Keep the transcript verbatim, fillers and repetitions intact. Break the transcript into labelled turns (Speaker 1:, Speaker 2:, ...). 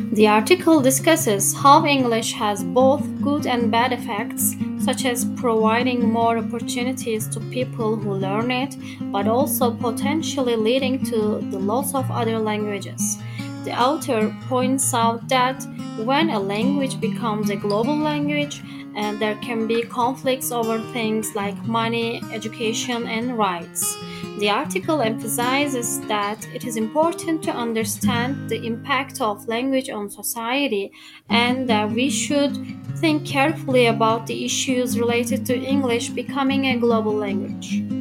Speaker 1: The article discusses how English has both good and bad effects, such as providing more opportunities to people who learn it, but also potentially leading to the loss of other languages. The author points out that when a language becomes a global language, and there can be conflicts over things like money, education, and rights. The article emphasizes that it is important to understand the impact of language on society and that we should think carefully about the issues related to English becoming a global language.